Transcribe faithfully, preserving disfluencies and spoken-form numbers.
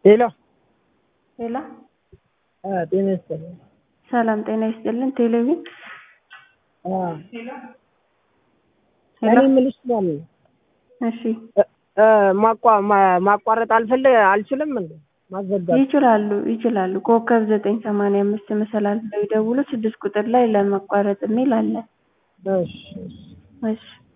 ሄሎ ሄሎ አ ጤና ይስጥልኝ። ሰላም ጤና ይስጥልን። ቴሌቪዥን አ ሄሎ እኔ የምልሽ ማለት ነው እሺ እ ማቋ ማቋረጥ አልፈልግ አልችልም እንዴ? ማዘጋት ይችላሉ ይችላሉ። ኮከብ ዘጠኝ ሰማንያ አምስት መሰላል ብለው ይደውሉ። ስድስት ቁጥር ላይ ለማቋረጥ የሚል አለ። እሺ እሺ እሺ